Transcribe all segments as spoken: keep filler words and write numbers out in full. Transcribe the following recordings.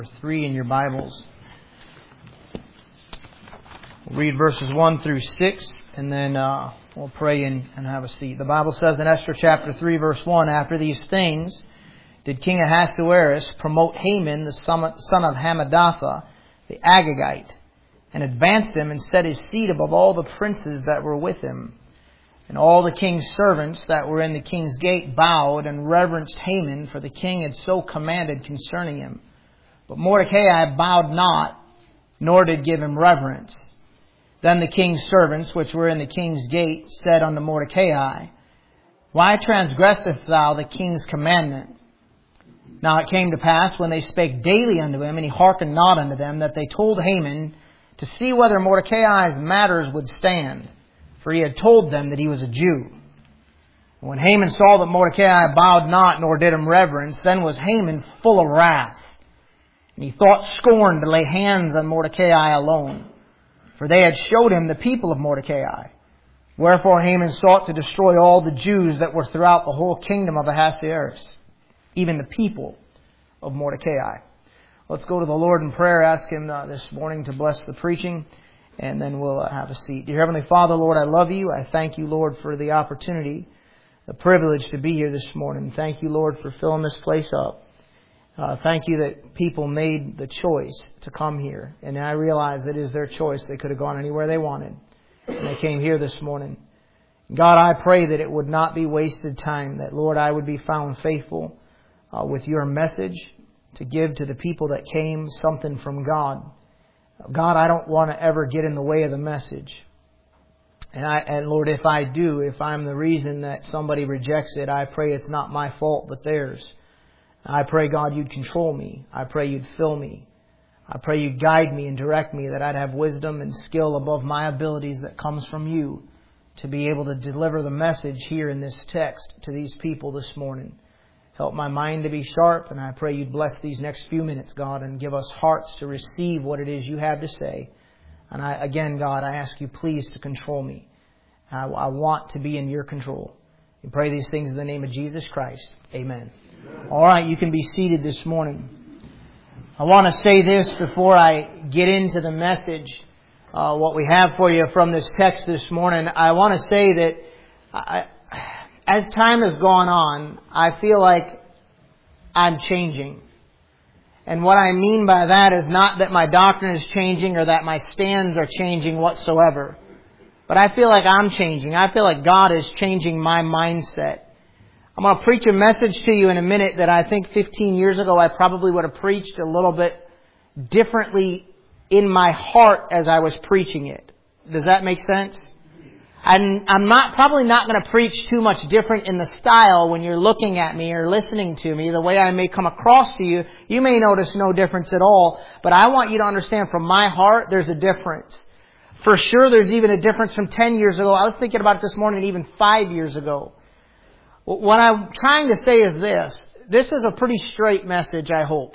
three in your Bibles. We'll read verses one through six, and then uh, we'll pray and, and have a seat. The Bible says in Esther chapter three, verse one, "After these things did King Ahasuerus promote Haman, the son of Hammedatha, the Agagite, and advanced him and set his seat above all the princes that were with him. And all the king's servants that were in the king's gate bowed and reverenced Haman, for the king had so commanded concerning him. But Mordecai bowed not, nor did give him reverence. Then the king's servants, which were in the king's gate, said unto Mordecai, Why transgressest thou the king's commandment? Now it came to pass, when they spake daily unto him, and he hearkened not unto them, that they told Haman to see whether Mordecai's matters would stand. For he had told them that he was a Jew. And when Haman saw that Mordecai bowed not, nor did him reverence, then was Haman full of wrath. And he thought scorn to lay hands on Mordecai alone, for they had showed him the people of Mordecai. Wherefore Haman sought to destroy all the Jews that were throughout the whole kingdom of Ahasuerus, even the people of Mordecai." Let's go to the Lord in prayer. Ask Him uh, this morning to bless the preaching, and then we'll uh, have a seat. Dear Heavenly Father, Lord, I love You. I thank You, Lord, for the opportunity, the privilege to be here this morning. Thank You, Lord, for filling this place up. Uh, thank You that people made the choice to come here. And I realize it is their choice. They could have gone anywhere they wanted. And they came here this morning. God, I pray that it would not be wasted time. That, Lord, I would be found faithful uh, with Your message to give to the people that came something from God. God, I don't want to ever get in the way of the message. And, I, and Lord, if I do, if I'm the reason that somebody rejects it, I pray it's not my fault but theirs. I pray, God, You'd control me. I pray You'd fill me. I pray You'd guide me and direct me, that I'd have wisdom and skill above my abilities that comes from You to be able to deliver the message here in this text to these people this morning. Help my mind to be sharp, and I pray You'd bless these next few minutes, God, and give us hearts to receive what it is You have to say. And I, again, God, I ask You please to control me. I, I want to be in Your control. We pray these things in the name of Jesus Christ. Amen. All right, you can be seated this morning. I want to say this before I get into the message, uh, what we have for you from this text this morning. I want to say that I, as time has gone on, I feel like I'm changing. And what I mean by that is not that my doctrine is changing or that my stands are changing whatsoever. But I feel like I'm changing. I feel like God is changing my mindset. I'm going to preach a message to you in a minute that I think fifteen years ago I probably would have preached a little bit differently in my heart as I was preaching it. Does that make sense? I'm, I'm not probably not going to preach too much different in the style when you're looking at me or listening to me. The way I may come across to you, you may notice no difference at all. But I want you to understand from my heart, there's a difference. For sure, there's even a difference from ten years ago. I was thinking about it this morning, even five years ago. What I'm trying to say is this. This is a pretty straight message, I hope.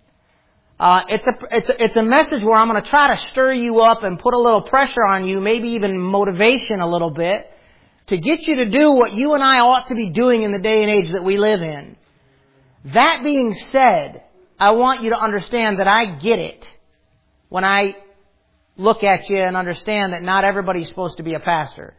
Uh, it's a, it's a, it's a message where I'm going to try to stir you up and put a little pressure on you, maybe even motivation a little bit, to get you to do what you and I ought to be doing in the day and age that we live in. That being said, I want you to understand that I get it when I look at you and understand that not everybody's supposed to be a pastor.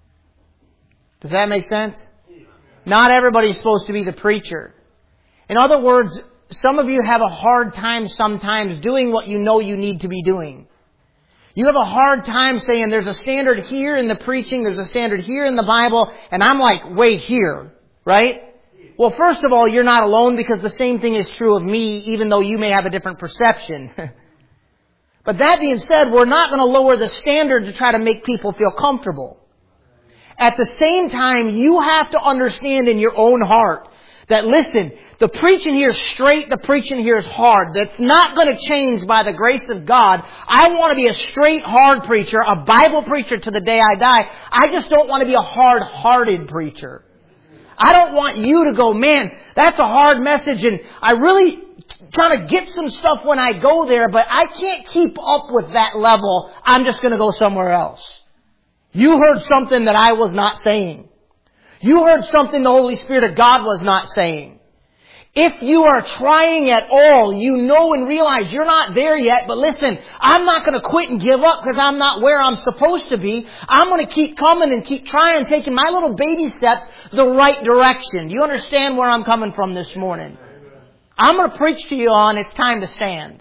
Does that make sense? Not everybody's supposed to be the preacher. In other words, some of you have a hard time sometimes doing what you know you need to be doing. You have a hard time saying there's a standard here in the preaching, there's a standard here in the Bible, and I'm like way here, right? Well, first of all, you're not alone, because the same thing is true of me, even though you may have a different perception. But that being said, we're not going to lower the standard to try to make people feel comfortable. At the same time, you have to understand in your own heart that, listen, the preaching here is straight, the preaching here is hard. That's not going to change by the grace of God. I want to be a straight, hard preacher, a Bible preacher to the day I die. I just don't want to be a hard-hearted preacher. I don't want you to go, man, that's a hard message, and I really trying to get some stuff when I go there, but I can't keep up with that level. I'm just going to go somewhere else. You heard something that I was not saying. You heard something the Holy Spirit of God was not saying. If you are trying at all, you know and realize you're not there yet, but listen, I'm not going to quit and give up because I'm not where I'm supposed to be. I'm going to keep coming and keep trying, taking my little baby steps the right direction. Do you understand where I'm coming from this morning? I'm going to preach to you on it's time to stand.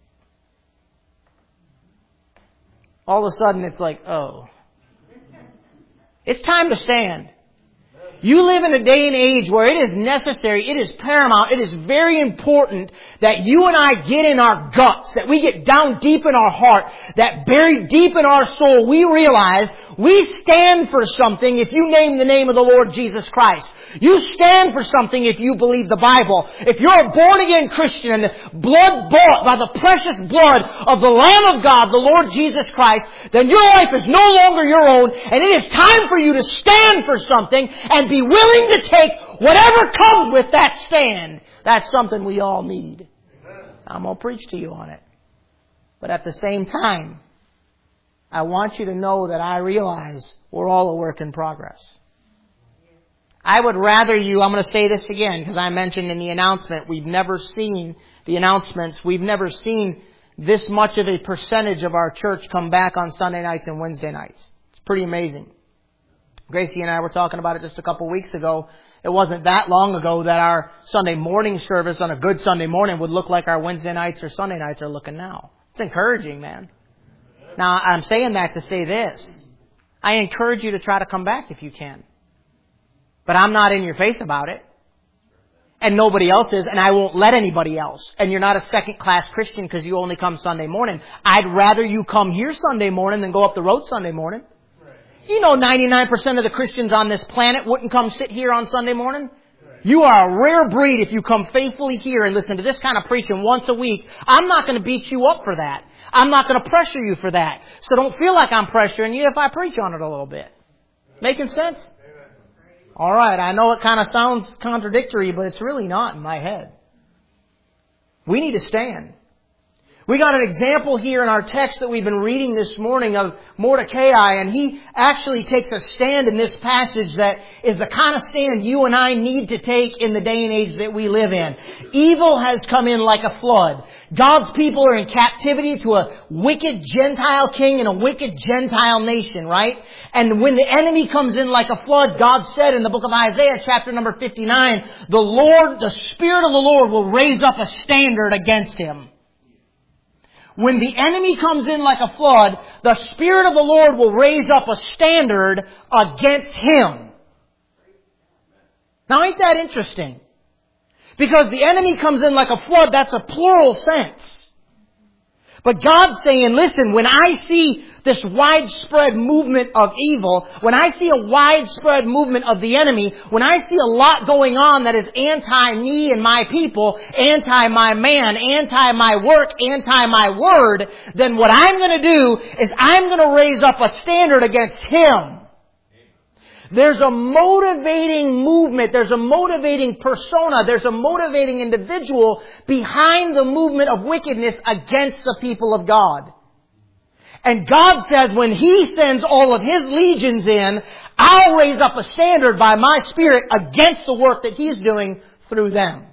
All of a sudden it's like, oh. It's time to stand. You live in a day and age where it is necessary, it is paramount, it is very important that you and I get in our guts, that we get down deep in our heart, that buried deep in our soul, we realize we stand for something if you name the name of the Lord Jesus Christ. You stand for something if you believe the Bible. If you're a born-again Christian and blood bought by the precious blood of the Lamb of God, the Lord Jesus Christ, then your life is no longer your own, and it is time for you to stand for something and be willing to take whatever comes with that stand. That's something we all need. I'm going to preach to you on it. But at the same time, I want you to know that I realize we're all a work in progress. I would rather you, I'm going to say this again because I mentioned in the announcement, we've never seen the announcements, we've never seen this much of a percentage of our church come back on Sunday nights and Wednesday nights. It's pretty amazing. Gracie and I were talking about it just a couple weeks ago. It wasn't that long ago that our Sunday morning service on a good Sunday morning would look like our Wednesday nights or Sunday nights are looking now. It's encouraging, man. Now, I'm saying that to say this. I encourage you to try to come back if you can. But I'm not in your face about it. And nobody else is, and I won't let anybody else. And you're not a second-class Christian because you only come Sunday morning. I'd rather you come here Sunday morning than go up the road Sunday morning. Right. You know ninety-nine percent of the Christians on this planet wouldn't come sit here on Sunday morning. Right. You are a rare breed if you come faithfully here and listen to this kind of preaching once a week. I'm not going to beat you up for that. I'm not going to pressure you for that. So don't feel like I'm pressuring you if I preach on it a little bit. Making sense? All right, I know it kind of sounds contradictory, but it's really not in my head. We need to stand. We got an example here in our text that we've been reading this morning of Mordecai, and he actually takes a stand in this passage that is the kind of stand you and I need to take in the day and age that we live in. Evil has come in like a flood. God's people are in captivity to a wicked Gentile king and a wicked Gentile nation, right? And when the enemy comes in like a flood, God said in the book of Isaiah, chapter number fifty-nine, the Lord, the Spirit of the Lord will raise up a standard against him. When the enemy comes in like a flood, the Spirit of the Lord will raise up a standard against him. Now, ain't that interesting? Because the enemy comes in like a flood, that's a plural sense. But God's saying, listen, when I see this widespread movement of evil, when I see a widespread movement of the enemy, when I see a lot going on that is anti-me and my people, anti-my man, anti-my work, anti-my word, then what I'm going to do is I'm going to raise up a standard against him. There's a motivating movement, there's a motivating persona, there's a motivating individual behind the movement of wickedness against the people of God. And God says when He sends all of His legions in, I'll raise up a standard by my Spirit against the work that He's doing through them.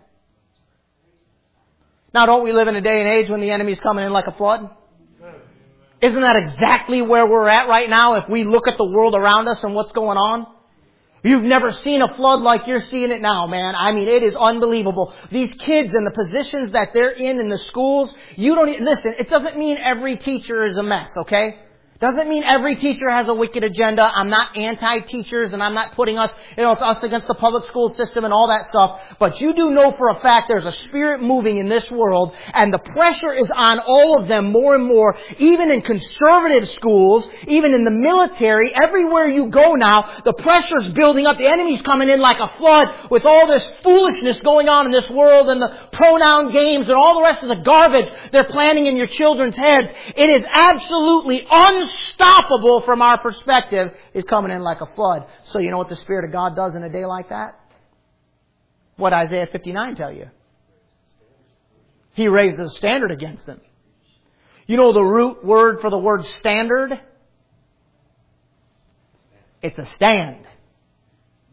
Now, don't we live in a day and age when the enemy's coming in like a flood? Isn't that exactly where we're at right now if we look at the world around us and what's going on? You've never seen a flood like you're seeing it now, man. I mean, it is unbelievable. These kids and the positions that they're in in the schools, you don't even, listen, it doesn't mean every teacher is a mess, okay? Doesn't mean every teacher has a wicked agenda. I'm not anti-teachers and I'm not putting us, you know, it's us against the public school system and all that stuff. But you do know for a fact there's a spirit moving in this world and the pressure is on all of them more and more, even in conservative schools, even in the military, everywhere you go now, the pressure's building up. The enemy's coming in like a flood with all this foolishness going on in this world and the pronoun games and all the rest of the garbage they're planting in your children's heads. It is absolutely unstoppable. Unstoppable from our perspective is coming in like a flood. So you know what the Spirit of God does in a day like that? What Isaiah fifty-nine tell you? He raises a standard against them. You know the root word for the word standard? It's a stand.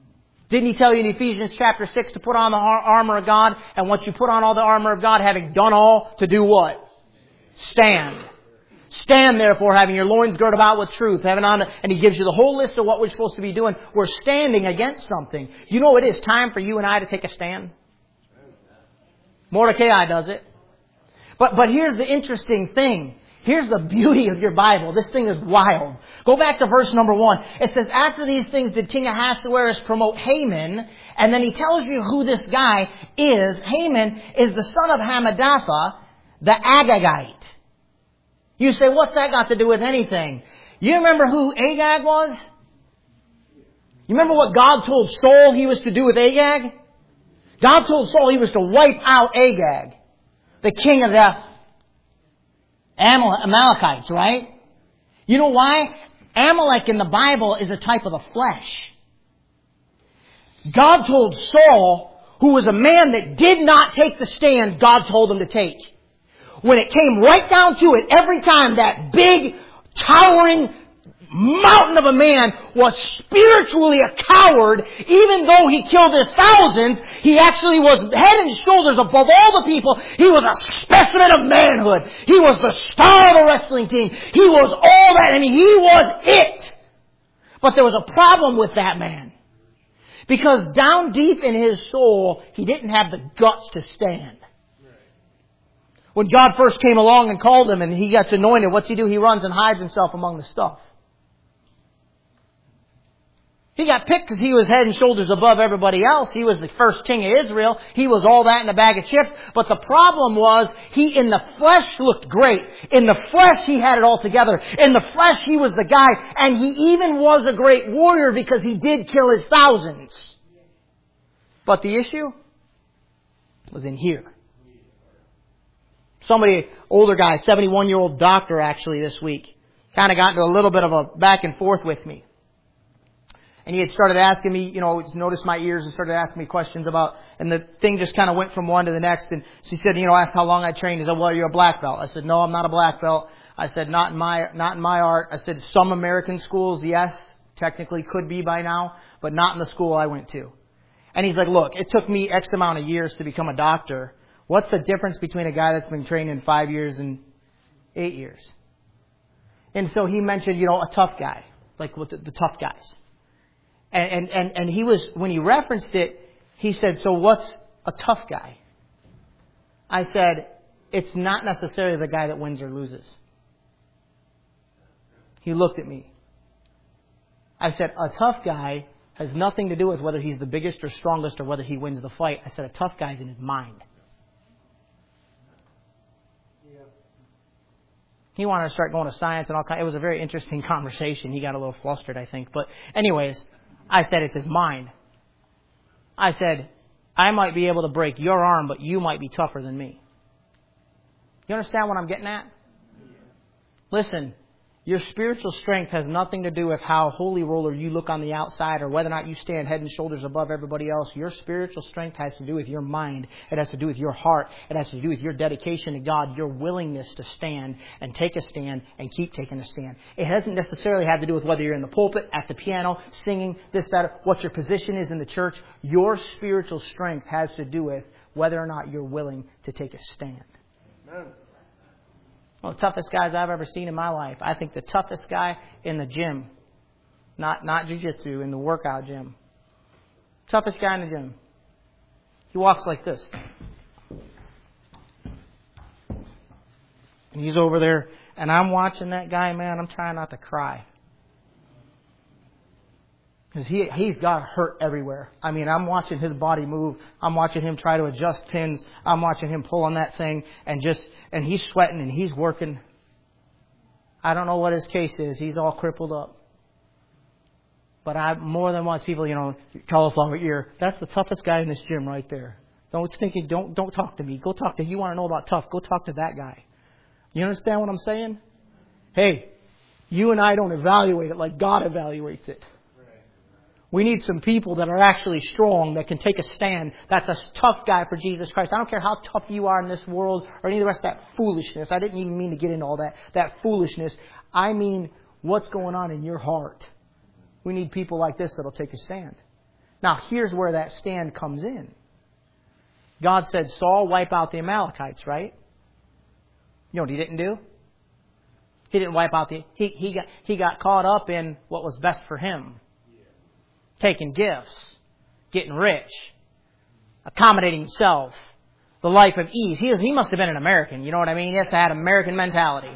Didn't He tell you in Ephesians chapter six to put on the armor of God? And once you put on all the armor of God, having done all, to do what? Stand. Stand therefore, having your loins girded about with truth. Having on, and He gives you the whole list of what we're supposed to be doing. We're standing against something. You know it is time for you and I to take a stand. Mordecai does it. But, but here's the interesting thing. Here's the beauty of your Bible. This thing is wild. Go back to verse number one. It says, after these things did King Ahasuerus promote Haman, and then he tells you who this guy is. Haman is the son of Hammedatha, the Agagite. You say, what's that got to do with anything? You remember who Agag was? You remember what God told Saul he was to do with Agag? God told Saul he was to wipe out Agag, the king of the Amalekites, right? You know why? Amalek in the Bible is a type of the flesh. God told Saul, who was a man that did not take the stand God told him to take. When it came right down to it, every time that big, towering mountain of a man was spiritually a coward, even though he killed his thousands, he actually was head and shoulders above all the people. He was a specimen of manhood. He was the star of the wrestling team. He was all that. I mean, he was it. But there was a problem with that man. Because down deep in his soul, he didn't have the guts to stand. When God first came along and called him and he gets anointed, what's he do? He runs and hides himself among the stuff. He got picked because he was head and shoulders above everybody else. He was the first king of Israel. He was all that in a bag of chips. But the problem was, he in the flesh looked great. In the flesh, he had it all together. In the flesh, he was the guy. And he even was a great warrior because he did kill his thousands. But the issue was in here. Somebody, older guy, seventy-one-year-old doctor actually this week, kind of got into a little bit of a back and forth with me. And he had started asking me, you know, noticed my ears and started asking me questions about, and the thing just kind of went from one to the next. And so he said, you know, asked how long I trained. He said, well, you're a black belt. I said, no, I'm not a black belt. I said, not in my, not in my art. I said, some American schools, yes, technically could be by now, but not in the school I went to. And he's like, look, it took me X amount of years to become a doctor. What's the difference between a guy that's been trained in five years and eight years? And so he mentioned, you know, a tough guy, like with the, the tough guys. And, and, and, and he was, when he referenced it, he said, so what's a tough guy? I said, it's not necessarily the guy that wins or loses. He looked at me. I said, a tough guy has nothing to do with whether he's the biggest or strongest or whether he wins the fight. I said, a tough guy's in his mind. He wanted to start going to science and all kinds. It was a very interesting conversation. He got a little flustered, I think. But anyways, I said, it's his mind. I said, I might be able to break your arm, but you might be tougher than me. You understand what I'm getting at? Listen, your spiritual strength has nothing to do with how holy roller you look on the outside or whether or not you stand head and shoulders above everybody else. Your spiritual strength has to do with your mind. It has to do with your heart. It has to do with your dedication to God, your willingness to stand and take a stand and keep taking a stand. It doesn't necessarily have to do with whether you're in the pulpit, at the piano, singing, this, that, what your position is in the church. Your spiritual strength has to do with whether or not you're willing to take a stand. Amen. One of the toughest guys I've ever seen in my life. I think the toughest guy in the gym. Not not jiu-jitsu, in the workout gym. Toughest guy in the gym. He walks like this. And he's over there, and I'm watching that guy, man, I'm trying not to cry. Because he, he's got hurt everywhere. I mean, I'm watching his body move. I'm watching him try to adjust pins. I'm watching him pull on that thing and just, and he's sweating and he's working. I don't know what his case is. He's all crippled up. But I, more than once, people, you know, cauliflower ear, that's the toughest guy in this gym right there. Don't think, don't, don't talk to me. Go talk to, you want to know about tough, go talk to that guy. You understand what I'm saying? Hey, you and I don't evaluate it like God evaluates it. We need some people that are actually strong, that can take a stand. That's a tough guy for Jesus Christ. I don't care how tough you are in this world or any of the rest of that foolishness. I didn't even mean to get into all that, that foolishness. I mean, what's going on in your heart? We need people like this that'll take a stand. Now, here's where that stand comes in. God said, Saul, wipe out the Amalekites, right? You know what he didn't do? He didn't wipe out the... He, he, got, he got caught up in what was best for him. Taking gifts. Getting rich. Accommodating himself. The life of ease. He, was, he must have been an American. You know what I mean? He has to have American mentality.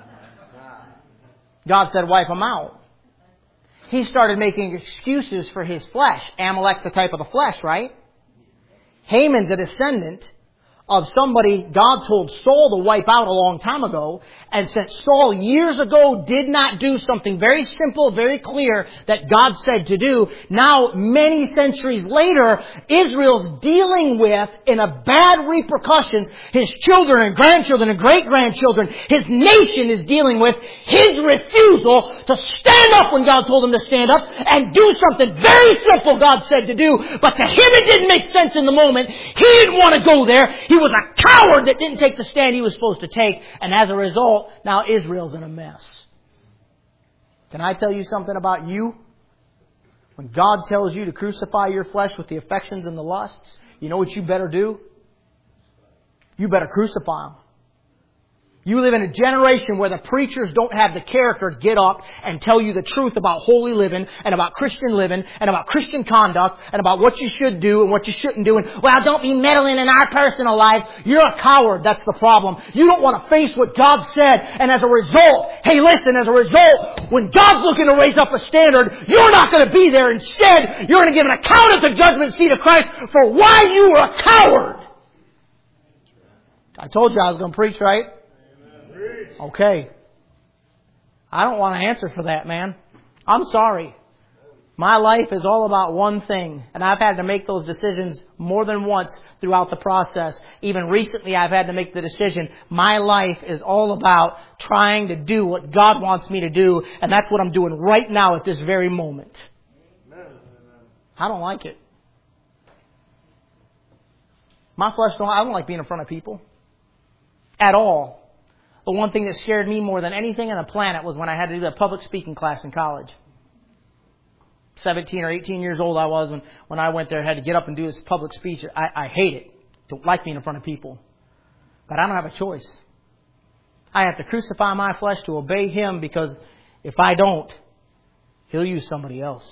God said, wipe them out. He started making excuses for his flesh. Amalek's the type of the flesh, right? Haman's a descendant of somebody God told Saul to wipe out a long time ago. And since Saul years ago did not do something very simple, very clear that God said to do, now many centuries later, Israel's dealing with, in a bad repercussions, his children and grandchildren and great-grandchildren, his nation is dealing with his refusal to stand up when God told him to stand up and do something very simple God said to do. But to him it didn't make sense in the moment. He didn't want to go there. He was a coward that didn't take the stand he was supposed to take. And as a result, now Israel's in a mess. Can I tell you something about you? When God tells you to crucify your flesh with the affections and the lusts, you know what you better do? You better crucify them. You live in a generation where the preachers don't have the character to get up and tell you the truth about holy living and about Christian living and about Christian conduct and about what you should do and what you shouldn't do. And, well, don't be meddling in our personal lives. You're a coward. That's the problem. You don't want to face what God said. And as a result, hey, listen, as a result, when God's looking to raise up a standard, you're not going to be there. Instead, you're going to give an account at the judgment seat of Christ for why you were a coward. I told you I was going to preach, right? Okay. I don't want to answer for that, man. I'm sorry. My life is all about one thing. And I've had to make those decisions more than once throughout the process. Even recently I've had to make the decision. My life is all about trying to do what God wants me to do. And that's what I'm doing right now at this very moment. I don't like it. My flesh don't, I don't like being in front of people. At all. The one thing that scared me more than anything on the planet was when I had to do that public speaking class in college. seventeen or eighteen years old I was when, when I went there and had to get up and do this public speech. I, I hate it. Don't like being in front of people. But I don't have a choice. I have to crucify my flesh to obey Him, because if I don't, He'll use somebody else.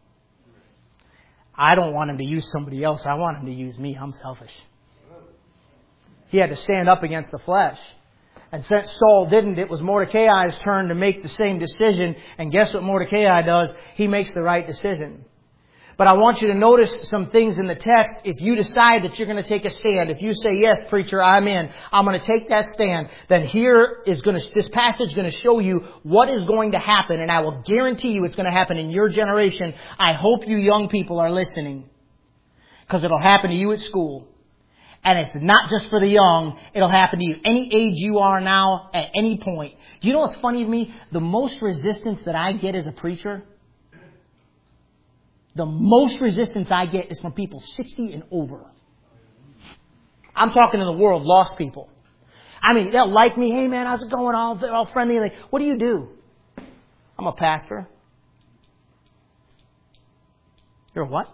I don't want Him to use somebody else. I want Him to use me. I'm selfish. He had to stand up against the flesh. And since Saul didn't, it was Mordecai's turn to make the same decision. And guess what Mordecai does? He makes the right decision. But I want you to notice some things in the text. If you decide that you're going to take a stand, if you say, yes, preacher, I'm in, I'm going to take that stand, then here is going to, this passage is going to show you what is going to happen. And I will guarantee you it's going to happen in your generation. I hope you young people are listening, because it'll happen to you at school. And it's not just for the young. It'll happen to you any age you are now, at any point. You know what's funny to me? The most resistance that I get as a preacher, the most resistance I get is from people sixty and over. I'm talking to the world, lost people. I mean, they'll like me. Hey, man, how's it going? All, they're all friendly. Like, what do you do? I'm a pastor. You're a what?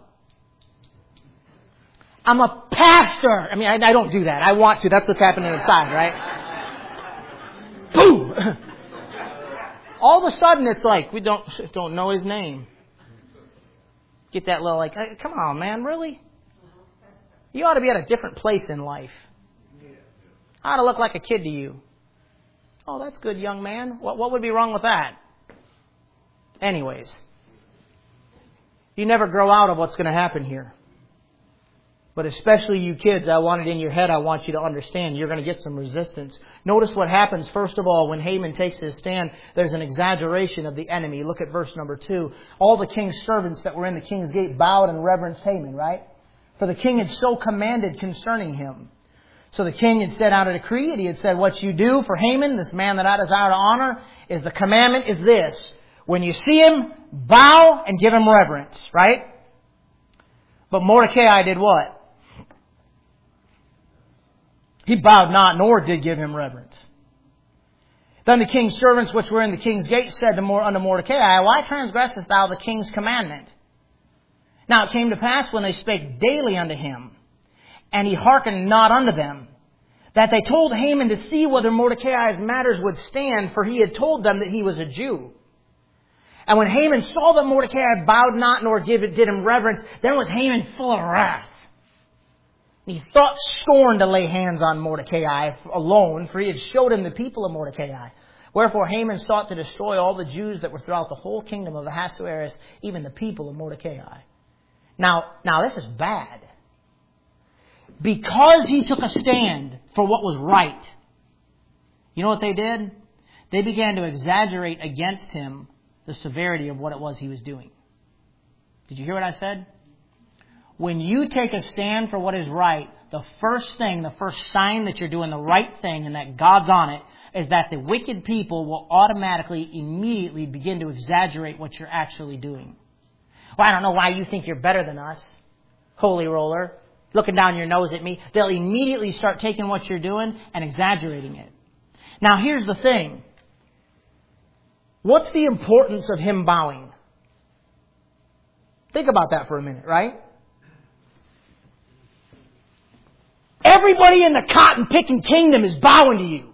I'm a pastor. I mean, I, I don't do that. I want to. That's what's happening inside, right? Boom! All of a sudden, it's like, we don't don't know his name. Get that little like, hey, come on, man, really? You ought to be at a different place in life. I ought to look like a kid to you. Oh, that's good, young man. What, what would be wrong with that? Anyways, you never grow out of what's going to happen here. But especially you kids, I want it in your head. I want you to understand you're going to get some resistance. Notice what happens, first of all, when Haman takes his stand. There's an exaggeration of the enemy. Look at verse number two. All the king's servants that were in the king's gate bowed and reverenced Haman, right? For the king had so commanded concerning him. So the king had set out a decree, and he had said, what you do for Haman, this man that I desire to honor, is the commandment is this. When you see him, bow and give him reverence, right? But Mordecai did what? He bowed not, nor did give him reverence. Then the king's servants which were in the king's gate said to Mor- unto Mordecai, why transgressest thou the king's commandment? Now it came to pass when they spake daily unto him, and he hearkened not unto them, that they told Haman to see whether Mordecai's matters would stand, for he had told them that he was a Jew. And when Haman saw that Mordecai bowed not nor give, did him reverence, then was Haman full of wrath. He thought scorn to lay hands on Mordecai alone, for he had showed him the people of Mordecai. Wherefore Haman sought to destroy all the Jews that were throughout the whole kingdom of Ahasuerus, even the people of Mordecai. Now, now this is bad. Because he took a stand for what was right, you know what they did? They began to exaggerate against him the severity of what it was he was doing. Did you hear what I said? When you take a stand for what is right, the first thing, the first sign that you're doing the right thing and that God's on it, is that the wicked people will automatically, immediately begin to exaggerate what you're actually doing. Well, I don't know why you think you're better than us, holy roller, looking down your nose at me. They'll immediately start taking what you're doing and exaggerating it. Now, here's the thing. What's the importance of him bowing? Think about that for a minute, right? Everybody in the cotton-picking kingdom is bowing to you.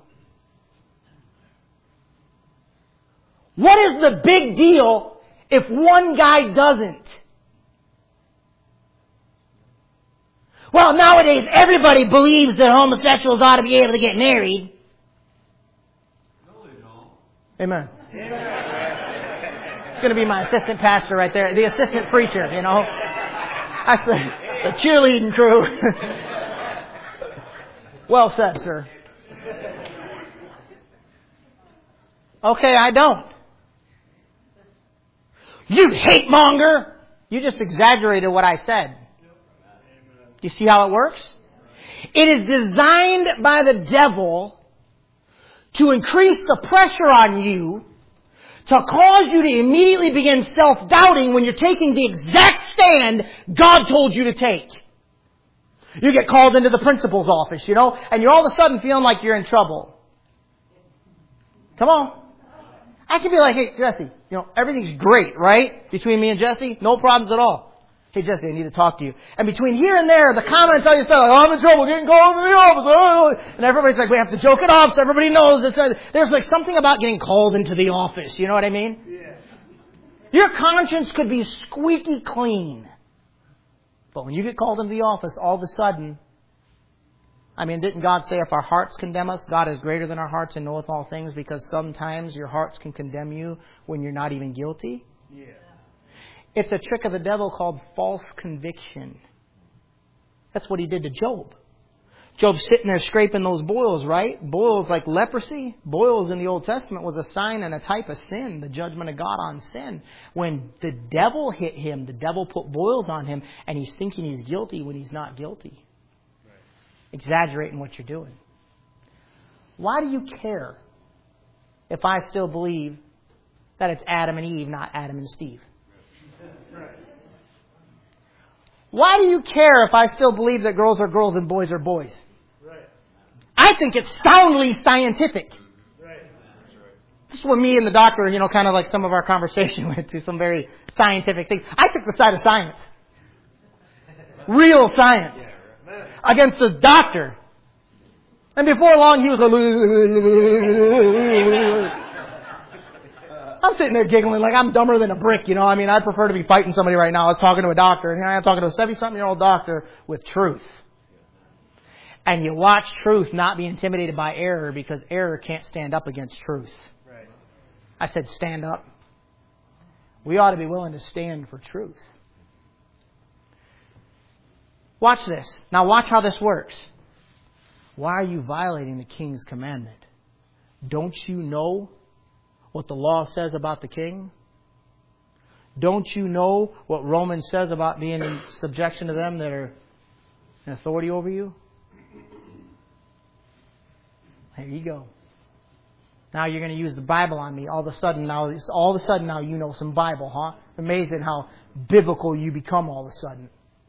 What is the big deal if one guy doesn't? Well, nowadays everybody believes that homosexuals ought to be able to get married. No, they don't. Amen. It's going to be my assistant pastor right there, the assistant preacher, you know. That's the, the cheerleading crew. Well said, sir. Okay, I don't. You hate monger! You just exaggerated what I said. You see how it works? It is designed by the devil to increase the pressure on you, to cause you to immediately begin self-doubting when you're taking the exact stand God told you to take. You get called into the principal's office, you know, and you're all of a sudden feeling like you're in trouble. Come on. I can be like, hey, Jesse, you know, everything's great, right? Between me and Jesse, no problems at all. Hey, Jesse, I need to talk to you. And between here and there, the comments all you say, like, oh, I'm in trouble, getting called into the office. And everybody's like, we have to joke it off so everybody knows. This. There's like something about getting called into the office. You know what I mean? Yeah. Your conscience could be squeaky clean. But when you get called into the office, all of a sudden, I mean, didn't God say if our hearts condemn us, God is greater than our hearts and knoweth all things? Because sometimes your hearts can condemn you when you're not even guilty. Yeah. It's a trick of the devil called false conviction. That's what he did to Job. Job's sitting there scraping those boils, right? Boils like leprosy. Boils in the Old Testament was a sign and a type of sin, the judgment of God on sin. When the devil hit him, the devil put boils on him, and he's thinking he's guilty when he's not guilty. Right. Exaggerating what you're doing. Why do you care if I still believe that it's Adam and Eve, not Adam and Steve? Why do you care if I still believe that girls are girls and boys are boys? Right. I think it's soundly scientific. Right. This is where me and the doctor, you know, kind of like some of our conversation went to some very scientific things. I took the side of science. Real science. Against the doctor. And before long he was like, I'm sitting there giggling like I'm dumber than a brick, you know. I mean, I'd prefer to be fighting somebody right now. I was talking to a doctor, and here I am talking to a seventy-something-year-old doctor with truth. And you watch truth not be intimidated by error, because error can't stand up against truth. Right. I said stand up. We ought to be willing to stand for truth. Watch this. Now watch how this works. Why are you violating the king's commandment? Don't you know what the law says about the king? Don't you know what Romans says about being in subjection to them that are in authority over you? There you go. Now you're going to use the Bible on me. All of a sudden now, all of a sudden now you know some Bible, huh? Amazing how biblical you become all of a sudden.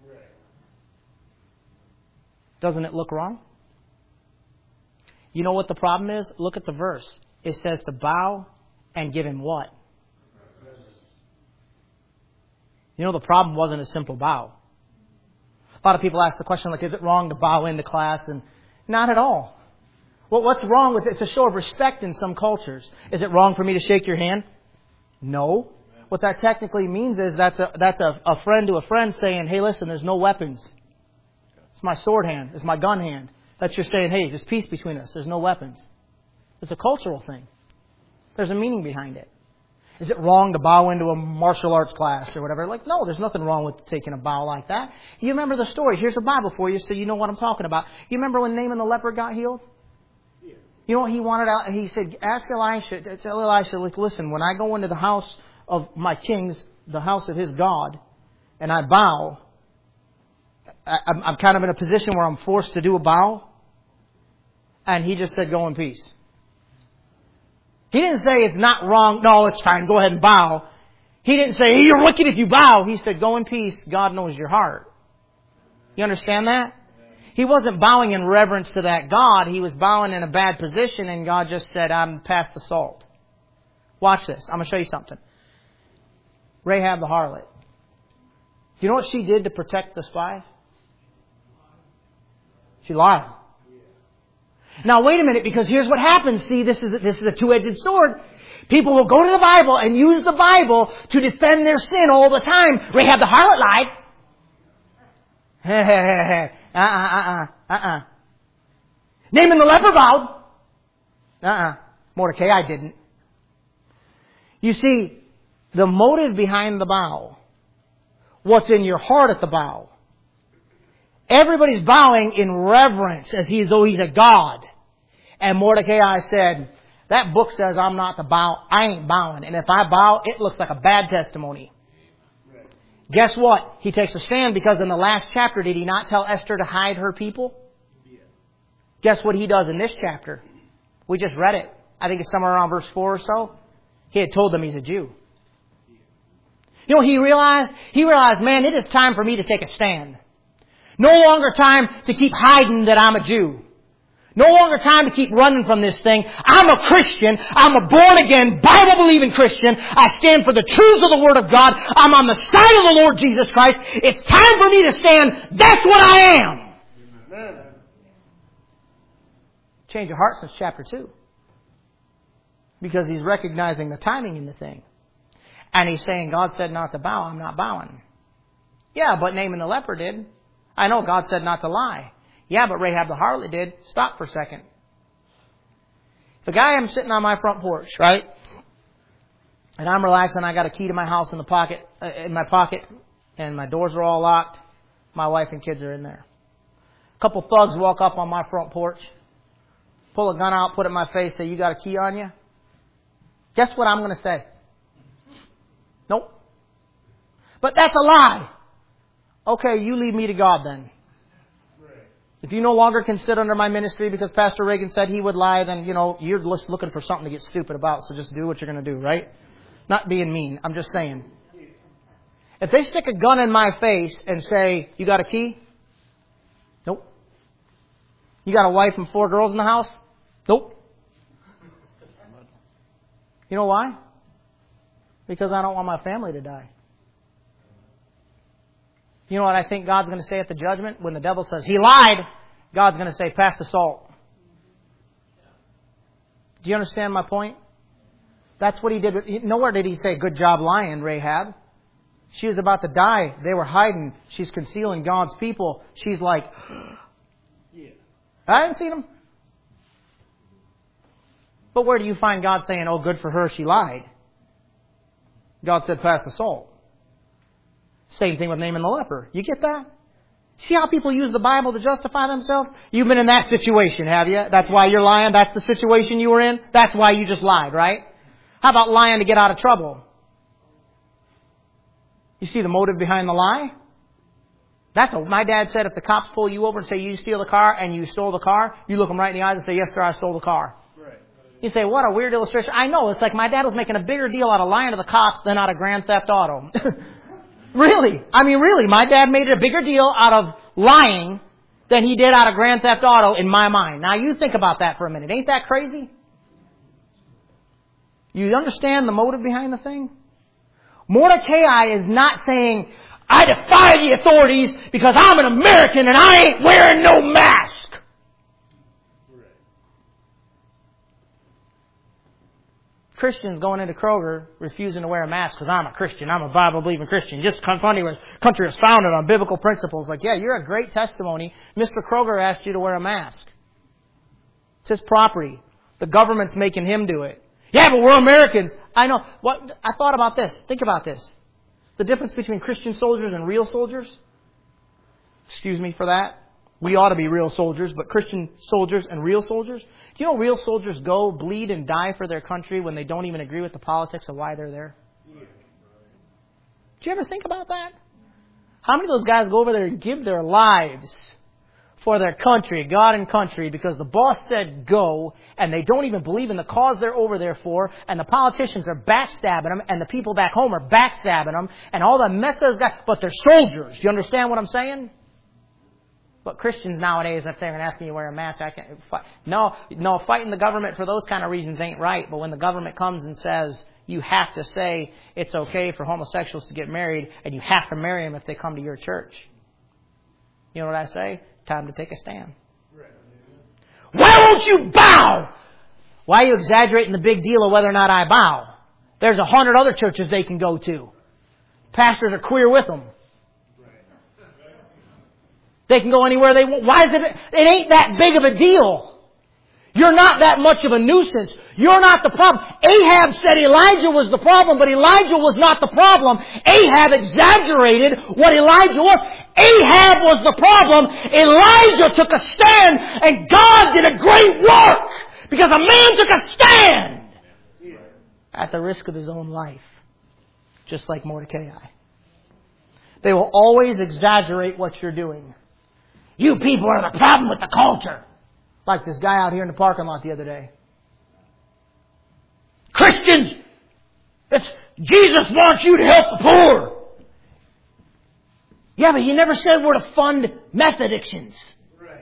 Doesn't it look wrong? You know what the problem is? Look at the verse. It says to bow and give him what? You know, the problem wasn't a simple bow. A lot of people ask the question, like, is it wrong to bow into class? And not at all. Well, what's wrong with it? It's a show of respect in some cultures. Is it wrong for me to shake your hand? No. What that technically means is that's a, that's a, a friend to a friend saying, hey, listen, there's no weapons. It's my sword hand. It's my gun hand. That's just saying, hey, there's peace between us. There's no weapons. It's a cultural thing. There's a meaning behind it. Is it wrong to bow into a martial arts class or whatever? Like, no, there's nothing wrong with taking a bow like that. You remember the story. Here's a Bible for you so you know what I'm talking about. You remember when Naaman the leper got healed? Yeah. You know what he wanted out? He said, ask Elisha, tell Elisha, like, listen, when I go into the house of my kings, the house of his God, and I bow, I, I'm, I'm kind of in a position where I'm forced to do a bow. And he just said, go in peace. He didn't say it's not wrong. No, it's fine. Go ahead and bow. He didn't say, hey, you're wicked if you bow. He said, go in peace. God knows your heart. You understand that? He wasn't bowing in reverence to that God. He was bowing in a bad position, and God just said, I'm past the salt. Watch this. I'm going to show you something. Rahab the harlot. Do you know what she did to protect the spies? She lied. Now wait a minute, because here's what happens. See, this is this is a two-edged sword. People will go to the Bible and use the Bible to defend their sin all the time. Rahab the harlot lied. uh-uh, uh-uh, uh-uh. Naaman the leper vowed. Uh-uh. Mordecai didn't. You see, the motive behind the bow, what's in your heart at the bow. Everybody's bowing in reverence as he, as though he's a god. And Mordecai said, that book says I'm not to bow. I ain't bowing. And if I bow, it looks like a bad testimony. Right. Guess what? He takes a stand because in the last chapter, did he not tell Esther to hide her people? Yeah. Guess what he does in this chapter? We just read it. I think it's somewhere around verse four or so. He had told them he's a Jew. Yeah. You know what he realized? He realized, man, it is time for me to take a stand. No longer time to keep hiding that I'm a Jew. No longer time to keep running from this thing. I'm a Christian. I'm a born-again, Bible-believing Christian. I stand for the truths of the Word of God. I'm on the side of the Lord Jesus Christ. It's time for me to stand. That's what I am. Amen. Change of heart since chapter two. Because he's recognizing the timing in the thing. And he's saying, God said not to bow. I'm not bowing. Yeah, but Naaman the leper did. I know God said not to lie. Yeah, but Rahab the harlot did. Stop for a second. The guy I'm sitting on my front porch, right? And I'm relaxing. I got a key to my house in the pocket, uh, in my pocket, and my doors are all locked. My wife and kids are in there. A couple thugs walk up on my front porch, pull a gun out, put it in my face, say, "You got a key on you?" Guess what I'm going to say? Nope. But that's a lie. Okay, you leave me to God then. If you no longer can sit under my ministry because Pastor Reagan said he would lie, then, you know, you're just looking for something to get stupid about, so just do what you're going to do, right? Not being mean. I'm just saying. If they stick a gun in my face and say, "You got a key?" Nope. "You got a wife and four girls in the house?" Nope. You know why? Because I don't want my family to die. You know what I think God's going to say at the judgment? When the devil says, "He lied," God's going to say, "Pass the salt." Do you understand my point? That's what he did. With, nowhere did he say, "Good job lying, Rahab." She was about to die. They were hiding. She's concealing God's people. She's like, I haven't seen him. But where do you find God saying, "Oh, good for her, she lied"? God said, "Pass the salt." Same thing with Naaman the leper. You get that? See how people use the Bible to justify themselves? You've been in that situation, have you? That's why you're lying? That's the situation you were in? That's why you just lied, right? How about lying to get out of trouble? You see the motive behind the lie? That's what my dad said. If the cops pull you over and say you steal the car and you stole the car, you look them right in the eyes and say, "Yes, sir, I stole the car." Right. You say, "What a weird illustration." I know. It's like my dad was making a bigger deal out of lying to the cops than out of Grand Theft Auto. Really. I mean, really. My dad made a bigger deal out of lying than he did out of Grand Theft Auto in my mind. Now, you think about that for a minute. Ain't that crazy? You understand the motive behind the thing? Mordecai is not saying, I defy the authorities because I'm an American and I ain't wearing no mask. Christians going into Kroger refusing to wear a mask because I'm a Christian. I'm a Bible-believing Christian. Just country was founded on biblical principles. Like, yeah, you're a great testimony. Mister Kroger asked you to wear a mask. It's his property. The government's making him do it. Yeah, but we're Americans. I know. What I thought about this. Think about this. The difference between Christian soldiers and real soldiers. Excuse me for that. We ought to be real soldiers, but Christian soldiers and real soldiers. Do you know real soldiers go bleed and die for their country when they don't even agree with the politics of why they're there? Do you ever think about that? How many of those guys go over there and give their lives for their country, God and country, because the boss said go, and they don't even believe in the cause they're over there for, and the politicians are backstabbing them, and the people back home are backstabbing them, and all the mess those guys, but they're soldiers. Do you understand what I'm saying? But Christians nowadays, if they're asking you to wear a mask, I can't fight. No, no, fighting the government for those kind of reasons ain't right. But when the government comes and says you have to say it's okay for homosexuals to get married, and you have to marry them if they come to your church, you know what I say? Time to take a stand. Why won't you bow? Why are you exaggerating the big deal of whether or not I bow? There's a hundred other churches they can go to. Pastors are queer with them. They can go anywhere they want. Why is it? It ain't that big of a deal. You're not that much of a nuisance. You're not the problem. Ahab said Elijah was the problem, but Elijah was not the problem. Ahab exaggerated what Elijah was. Ahab was the problem. Elijah took a stand, and God did a great work because a man took a stand at the risk of his own life, just like Mordecai. They will always exaggerate what you're doing. You people are the problem with the culture. Like this guy out here in the parking lot the other day. Christians, it's, Jesus wants you to help the poor. Yeah, but he never said we're to fund meth addictions. Right.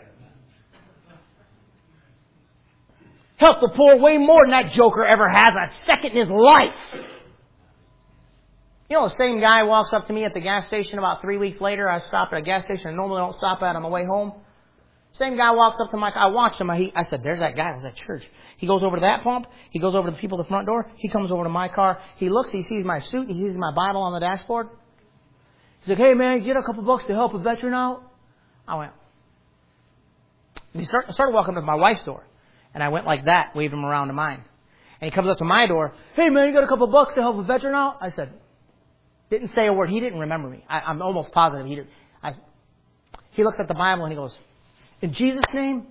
Help the poor way more than that joker ever has a second in his life. You know, the same guy walks up to me at the gas station about three weeks later. I stop at a gas station I normally don't stop at on the way home. Same guy walks up to my car. I watched him. I, I said, there's that guy. I was at church. He goes over to that pump. He goes over to the people at the front door. He comes over to my car. He looks. He sees my suit. He sees my Bible on the dashboard. He's like, hey, man, get a couple bucks to help a veteran out. I went. And he start, started walking up to my wife's door. And I went like that, waved him around to mine. And he comes up to my door. Hey, man, you got a couple bucks to help a veteran out? I said, didn't say a word. He didn't remember me. I, I'm almost positive he did. I, he looks at the Bible and he goes, in Jesus' name?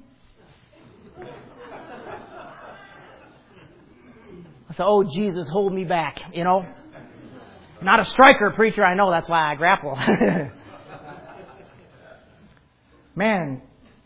I said, oh, Jesus, hold me back, you know. Not a striker preacher, I know. That's why I grapple. Man.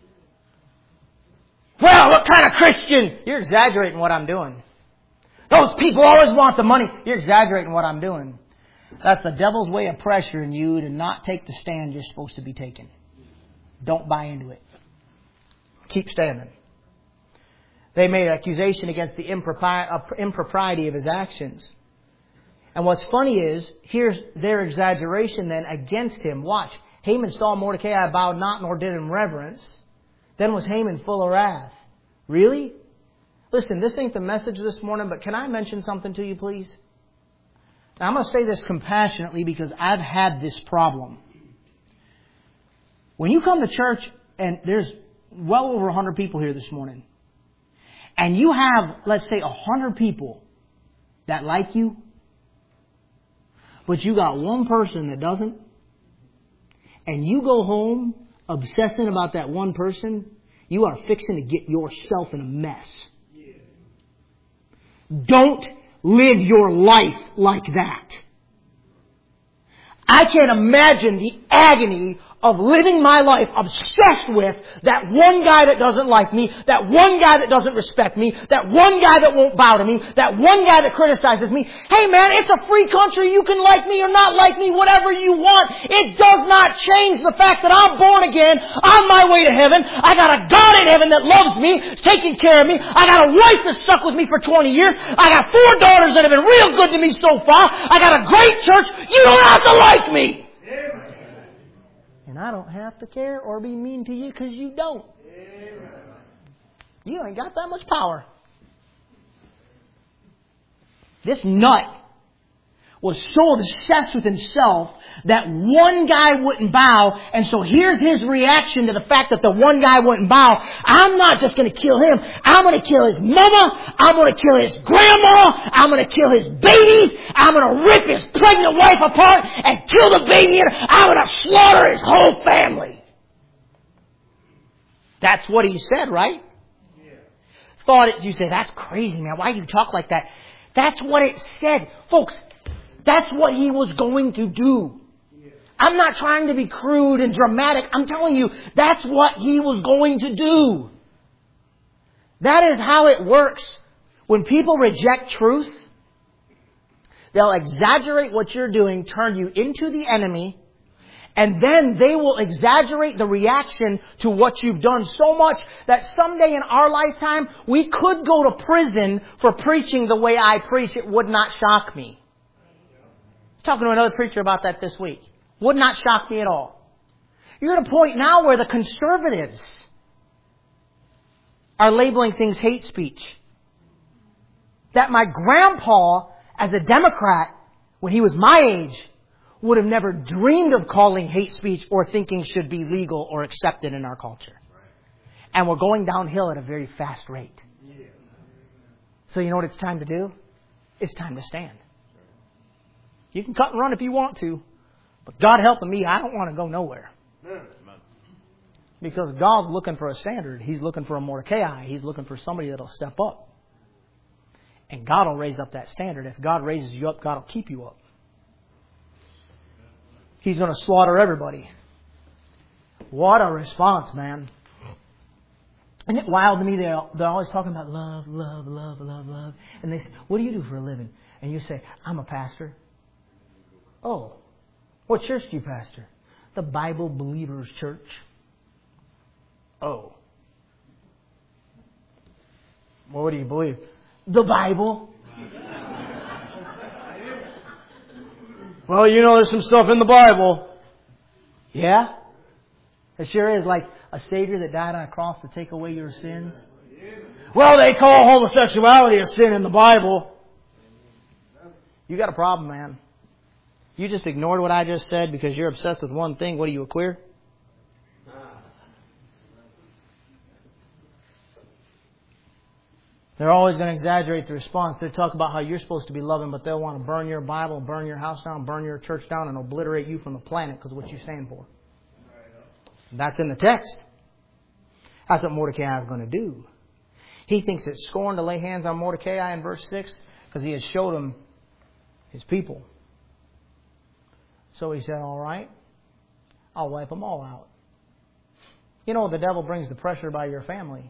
Well, what kind of Christian? You're exaggerating what I'm doing. Those people always want the money. You're exaggerating what I'm doing. That's the devil's way of pressuring you to not take the stand you're supposed to be taking. Don't buy into it. Keep standing. They made an accusation against the impropri- impropriety of his actions. And what's funny is, here's their exaggeration then against him. Watch. Haman saw Mordecai bowed not nor did him reverence. Then was Haman full of wrath. Really? Listen, this ain't the message this morning, but can I mention something to you, please? Now, I'm going to say this compassionately because I've had this problem. When you come to church, and there's well over one hundred people here this morning, and you have, let's say, one hundred people that like you, but you got one person that doesn't, and you go home obsessing about that one person, you are fixing to get yourself in a mess. Don't live your life like that. I can't imagine the agony of living my life obsessed with that one guy that doesn't like me, that one guy that doesn't respect me, that one guy that won't bow to me, that one guy that criticizes me. Hey man, it's a free country. You can like me or not like me, whatever you want. It does not change the fact that I'm born again, on my way to heaven. I got a God in heaven that loves me, is taking care of me. I got a wife that's stuck with me for twenty years. I got four daughters that have been real good to me so far. I got a great church. You don't have to like me. And I don't have to care or be mean to you because you don't. You ain't got that much power. This nut was so obsessed with himself that one guy wouldn't bow. And so here's his reaction to the fact that the one guy wouldn't bow. I'm not just going to kill him. I'm going to kill his mama. I'm going to kill his grandma. I'm going to kill his babies. I'm going to rip his pregnant wife apart and kill the baby. I'm going to slaughter his whole family. That's what he said, right? Yeah. Thought it, you say, that's crazy, man. Why do you talk like that? That's what it said. Folks, that's what he was going to do. I'm not trying to be crude and dramatic. I'm telling you, that's what he was going to do. That is how it works. When people reject truth, they'll exaggerate what you're doing, turn you into the enemy, and then they will exaggerate the reaction to what you've done so much that someday in our lifetime, we could go to prison for preaching the way I preach. It would not shock me. Talking to another preacher about that this week. Would not shock me at all. You're at a point now where the conservatives are labeling things hate speech. That my grandpa, as a Democrat, when he was my age, would have never dreamed of calling hate speech or thinking should be legal or accepted in our culture. And we're going downhill at a very fast rate. So you know what it's time to do? It's time to stand. You can cut and run if you want to. But God helping me, I don't want to go nowhere. Because God's looking for a standard. He's looking for a Mordecai. He's looking for somebody that'll step up. And God will raise up that standard. If God raises you up, God will keep you up. He's going to slaughter everybody. What a response, man. Isn't it wild to me? They're, they're always talking about love, love, love, love, love. And they say, what do you do for a living? And you say, I'm a pastor. Oh, what church do you pastor? The Bible Believers Church. Oh. Well, what do you believe? The Bible. Well, you know there's some stuff in the Bible. Yeah? It sure is, like a Savior that died on a cross to take away your sins. Well, they call homosexuality a sin in the Bible. You got a problem, man. You just ignored what I just said because you're obsessed with one thing. What are you, a queer? They're always going to exaggerate the response. They talk about how you're supposed to be loving, but they'll want to burn your Bible, burn your house down, burn your church down, and obliterate you from the planet because of what you stand for. That's in the text. That's what Mordecai is going to do. He thinks it's scorn to lay hands on Mordecai in verse six because he has showed him his people. So he said, all right, I'll wipe them all out. You know, the devil brings the pressure by your family.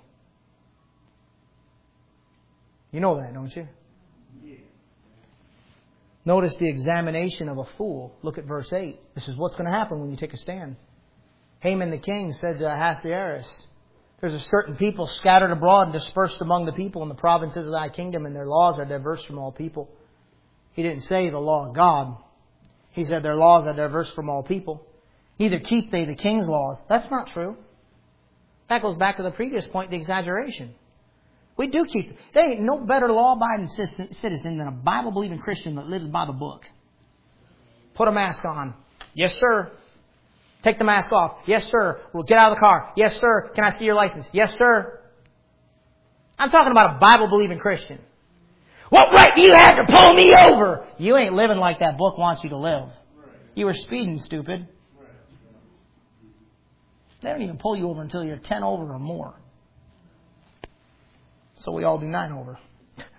You know that, don't you? Yeah. Notice the examination of a fool. Look at verse eight. This is what's going to happen when you take a stand. Haman the king said to Ahasuerus, there's a certain people scattered abroad and dispersed among the people in the provinces of thy kingdom, and their laws are diverse from all people. He didn't say the law of God. He said their laws are diverse from all people. Neither keep they the king's laws. That's not true. That goes back to the previous point, the exaggeration. We do keep... There ain't no better law-abiding citizen than a Bible-believing Christian that lives by the book. Put a mask on. Yes, sir. Take the mask off. Yes, sir. We'll get out of the car. Yes, sir. Can I see your license? Yes, sir. I'm talking about a Bible-believing Christian. What right do you have to pull me over? You ain't living like that book wants you to live. You were speeding, stupid. They don't even pull you over until you're ten over or more. So we all do nine over.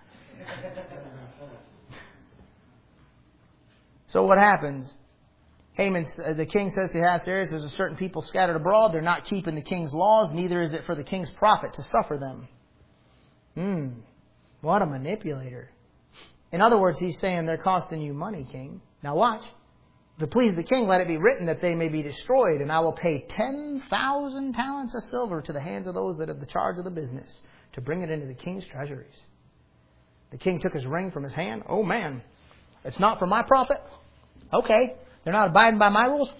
So what happens? Haman, the king says to Ahasuerus, there's a certain people scattered abroad. They're not keeping the king's laws. Neither is it for the king's profit to suffer them. Hmm. What a manipulator. In other words, he's saying they're costing you money, king. Now watch. To please the king, let it be written that they may be destroyed, and I will pay ten thousand talents of silver to the hands of those that have the charge of the business, to bring it into the king's treasuries. The king took his ring from his hand. Oh man, it's not for my profit? Okay, they're not abiding by my rules?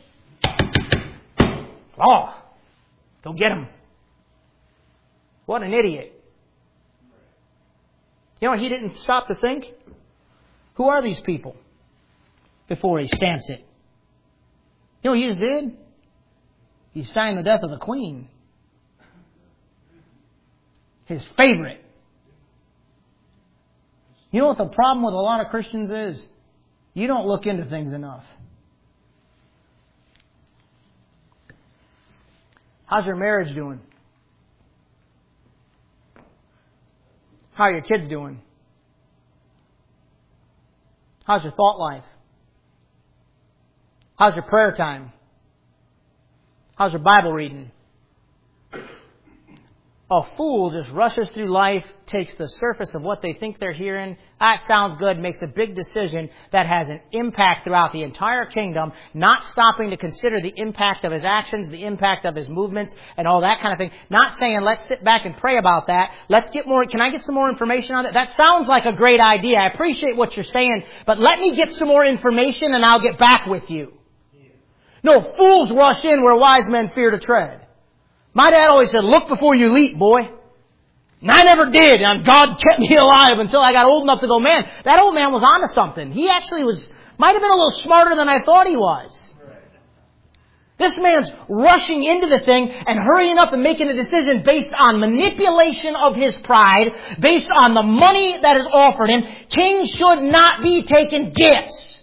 Law. Go get him. What an idiot. You know, he didn't stop to think. Who are these people? Before he stamps it. You know what he just did? He signed the death of the queen. His favorite. You know what the problem with a lot of Christians is? You don't look into things enough. How's your marriage doing? How are your kids doing? How's your thought life? How's your prayer time? How's your Bible reading? A fool just rushes through life, takes the surface of what they think they're hearing. That sounds good, makes a big decision that has an impact throughout the entire kingdom, not stopping to consider the impact of his actions, the impact of his movements, and all that kind of thing. Not saying, let's sit back and pray about that. Let's get more, can I get some more information on it? That sounds like a great idea. I appreciate what you're saying, but let me get some more information and I'll get back with you. No, fools rush in where wise men fear to tread. My dad always said, look before you leap, boy. And I never did. And God kept me alive until I got old enough to go, man, that old man was onto something. He actually was, might have been a little smarter than I thought he was. This man's rushing into the thing and hurrying up and making a decision based on manipulation of his pride, based on the money that is offered him. Kings should not be taking gifts.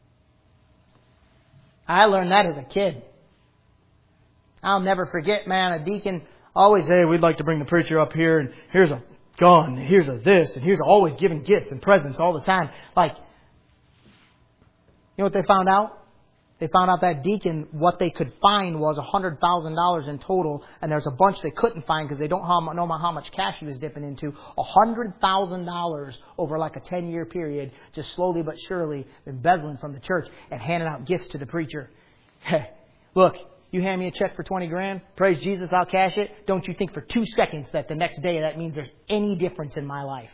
I learned that as a kid. I'll never forget, man, a deacon always, hey, we'd like to bring the preacher up here, and here's a gun, and here's a this, and here's always giving gifts and presents all the time. Like, you know what they found out? They found out that deacon, what they could find was one hundred thousand dollars in total, and there's a bunch they couldn't find because they don't know how much cash he was dipping into. one hundred thousand dollars over like a ten-year period, just slowly but surely embezzling from the church and handing out gifts to the preacher. Hey, look, you hand me a check for twenty grand, praise Jesus, I'll cash it. Don't you think for two seconds that the next day that means there's any difference in my life.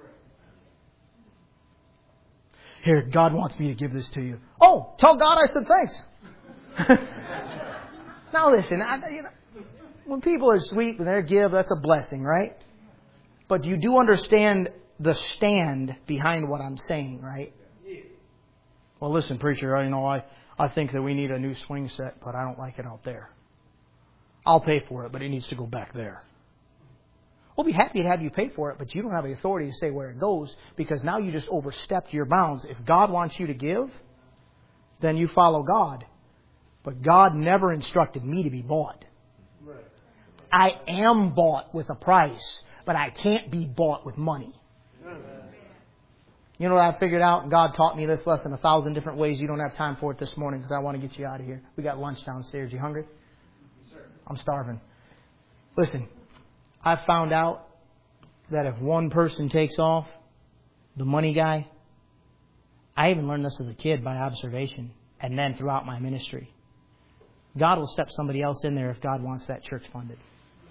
Here, God wants me to give this to you. Oh, tell God I said thanks. Now listen, I, you know, when people are sweet when they give, that's a blessing, right? But you do understand the stand behind what I'm saying, right? Well, listen, preacher, you know, I, I think that we need a new swing set, but I don't like it out there. I'll pay for it, but it needs to go back there. We'll be happy to have you pay for it, but you don't have the authority to say where it goes because now you just overstepped your bounds. If God wants you to give, then you follow God. But God never instructed me to be bought. I am bought with a price, but I can't be bought with money. You know what I figured out? And God taught me this lesson a thousand different ways. You don't have time for it this morning because I want to get you out of here. We got lunch downstairs. You hungry? Yes, sir. I'm starving. Listen. I found out that if one person takes off, the money guy, I even learned this as a kid by observation and then throughout my ministry. God will step somebody else in there if God wants that church funded.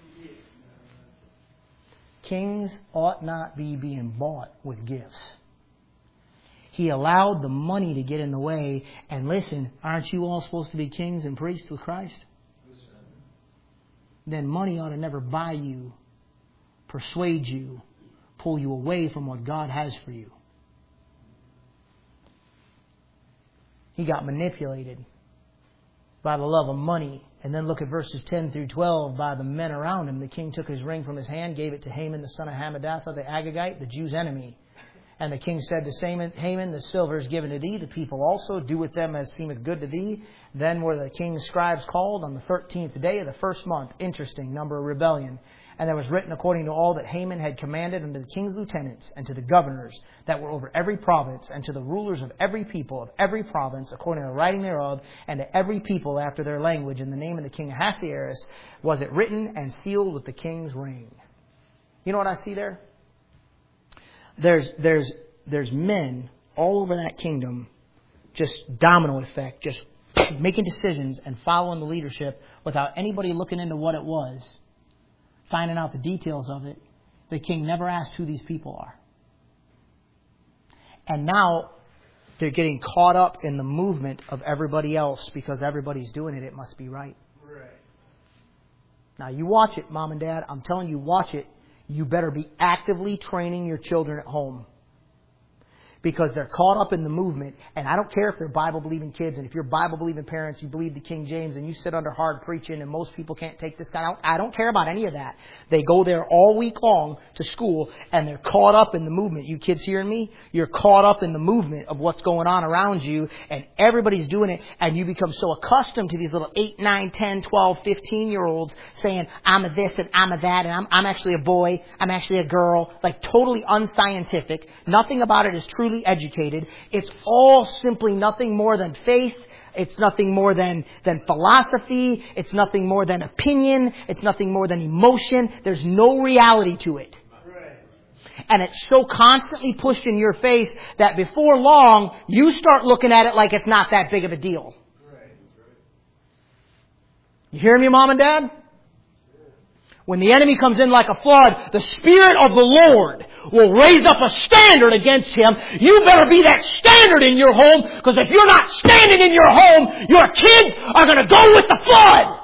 Kings ought not be being bought with gifts. He allowed the money to get in the way. And listen, aren't you all supposed to be kings and priests with Christ? Then money ought to never buy you, persuade you, pull you away from what God has for you. He got manipulated by the love of money. And then look at verses ten through twelve. By the men around him, the king took his ring from his hand, gave it to Haman, the son of Hammedatha, the Agagite, the Jews' enemy. And the king said to Haman, the silver is given to thee, the people also, do with them as seemeth good to thee. Then were the king's scribes called on the thirteenth day of the first month. Interesting, number of rebellion. And there was written according to all that Haman had commanded unto the king's lieutenants and to the governors that were over every province and to the rulers of every people of every province according to the writing thereof, and to every people after their language, in the name of the king Ahasuerus was it written and sealed with the king's ring. You know what I see there? There's, there's, there's men all over that kingdom, just domino effect, just making decisions and following the leadership without anybody looking into what it was, finding out the details of it. The king never asked who these people are. And now they're getting caught up in the movement of everybody else because everybody's doing it. It must be right. Right. Now you watch it, Mom and Dad. I'm telling you, watch it. You better be actively training your children at home. Because they're caught up in the movement. And I don't care if they're Bible-believing kids. And if you're Bible-believing parents, you believe the King James, and you sit under hard preaching, and most people can't take this guy out. I don't care about any of that. They go there all week long to school, and they're caught up in the movement. You kids hearing me? You're caught up in the movement of what's going on around you, and everybody's doing it, and you become so accustomed to these little eight, nine, ten, twelve, fifteen-year-olds saying, I'm a this and I'm a that, and I'm, I'm actually a boy, I'm actually a girl. Like, totally unscientific. Nothing about it is true educated. It's all simply nothing more than faith. It's nothing more than, than philosophy. It's nothing more than opinion. It's nothing more than emotion. There's no reality to it. And it's so constantly pushed in your face that before long, you start looking at it like it's not that big of a deal. You hear me, Mom and Dad? When the enemy comes in like a flood, the Spirit of the Lord will raise up a standard against him. You better be that standard in your home, because if you're not standing in your home, your kids are going to go with the flood.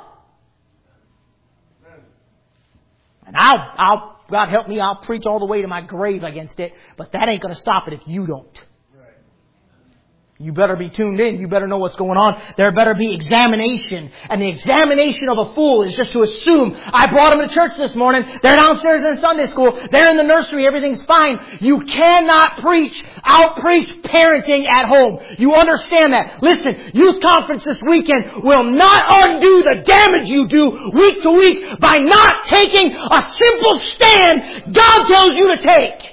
And I'll, I'll, God help me, I'll preach all the way to my grave against it, but that ain't going to stop it if you don't. You better be tuned in. You better know what's going on. There better be examination. And the examination of a fool is just to assume, I brought them to church this morning. They're downstairs in Sunday school. They're in the nursery. Everything's fine. You cannot preach, out-preach parenting at home. You understand that. Listen, youth conference this weekend will not undo the damage you do week to week by not taking a simple stand God tells you to take.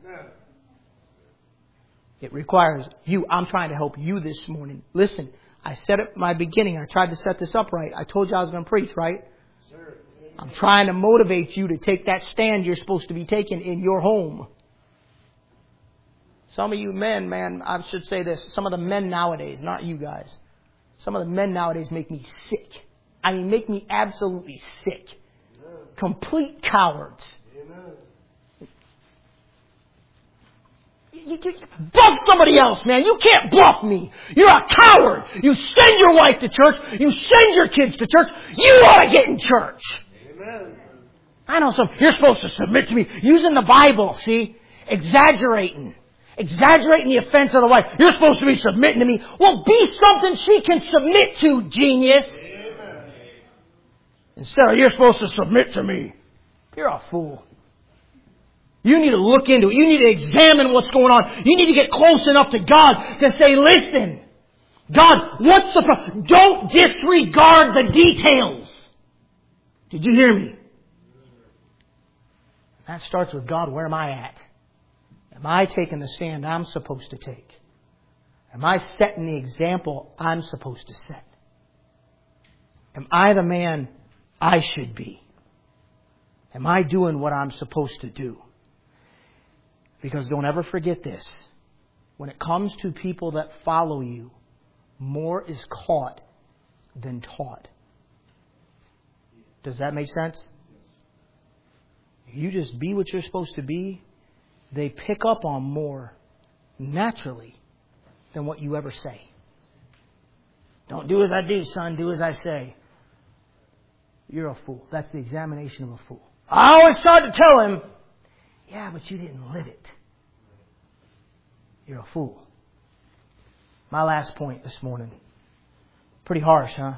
It requires you. I'm trying to help you this morning. Listen, I said at my beginning, I tried to set this up right. I told you I was going to preach, right? Sir. I'm trying to motivate you to take that stand you're supposed to be taking in your home. Some of you men, man, I should say this. Some of the men nowadays, not you guys. Some of the men nowadays make me sick. I mean, make me absolutely sick. Amen. Complete cowards. Amen. You, you, buff somebody else, man. You can't buff me. You're a coward. You send your wife to church. You send your kids to church. You ought to get in church. Amen. I know some. You're supposed to submit to me. Using the Bible, see? Exaggerating. Exaggerating the offense of the wife. You're supposed to be submitting to me. Well, be something she can submit to, genius. Amen. Instead of, you're supposed to submit to me. You're a fool. You need to look into it. You need to examine what's going on. You need to get close enough to God to say, listen, God, what's the problem? Don't disregard the details. Did you hear me? That starts with, God, where am I at? Am I taking the stand I'm supposed to take? Am I setting the example I'm supposed to set? Am I the man I should be? Am I doing what I'm supposed to do? Because don't ever forget this. When it comes to people that follow you, more is caught than taught. Does that make sense? You just be what you're supposed to be. They pick up on more naturally than what you ever say. Don't do as I do, son. Do as I say. You're a fool. That's the examination of a fool. I always tried to tell him, yeah, but you didn't live it. You're a fool. My last point this morning. Pretty harsh, huh?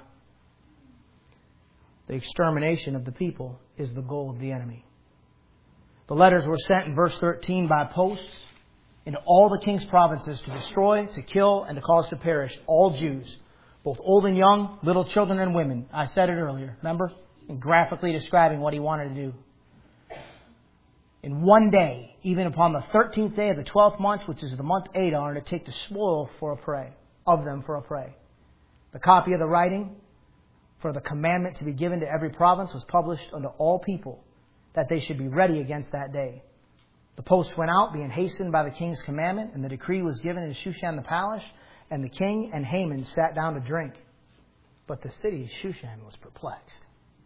The extermination of the people is the goal of the enemy. The letters were sent in verse thirteen by posts into all the king's provinces to destroy, to kill, and to cause to perish all Jews, both old and young, little children and women. I said it earlier, remember? And graphically describing what he wanted to do. in one day, even upon the thirteenth day of the twelfth month, which is the month Adar, to take the spoil for a prey, of them for a prey. The copy of the writing for the commandment to be given to every province was published unto all people, that they should be ready against that day. The post went out, being hastened by the king's commandment, and the decree was given in Shushan the palace, and the king and Haman sat down to drink. But the city of Shushan was perplexed.